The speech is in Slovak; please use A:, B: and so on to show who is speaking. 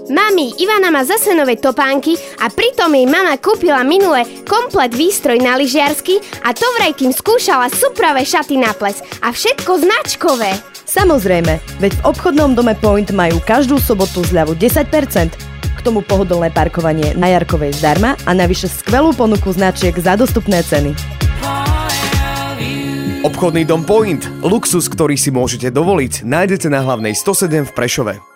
A: Mami, Ivana má zase nové topánky a pritom jej mama kúpila minule komplet výstroj na lyžiarsky a to vraj kým skúšala supravé šaty na ples a všetko značkové.
B: Samozrejme, veď v obchodnom dome Point majú každú sobotu zľavu 10%, k tomu pohodlné parkovanie na Jarkovej zdarma a navyše skvelú ponuku značiek za dostupné ceny.
C: Obchodný dom Point. Luxus, ktorý si môžete dovoliť, nájdete na Hlavnej 107 v Prešove.